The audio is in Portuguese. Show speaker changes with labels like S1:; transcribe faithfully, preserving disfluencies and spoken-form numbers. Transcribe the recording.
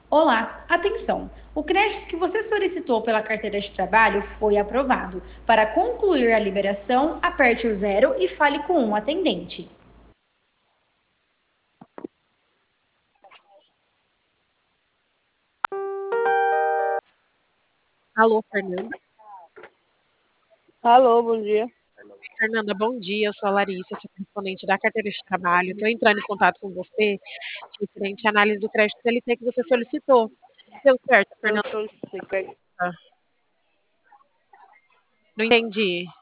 S1: Olá, atenção! O crédito que você solicitou pela carteira de trabalho foi aprovado. Para concluir a liberação, aperte o zero e fale com um atendente.
S2: Alô, Fernanda?
S3: Alô, bom dia.
S2: Fernanda, bom dia. Eu sou a Larissa, sou correspondente da carteira de trabalho. Estou entrando em contato com você referente à análise do crédito C L T que você solicitou. Deu certo,
S3: Eu
S2: Fernanda?
S3: solicitei crédito.
S2: Não entendi.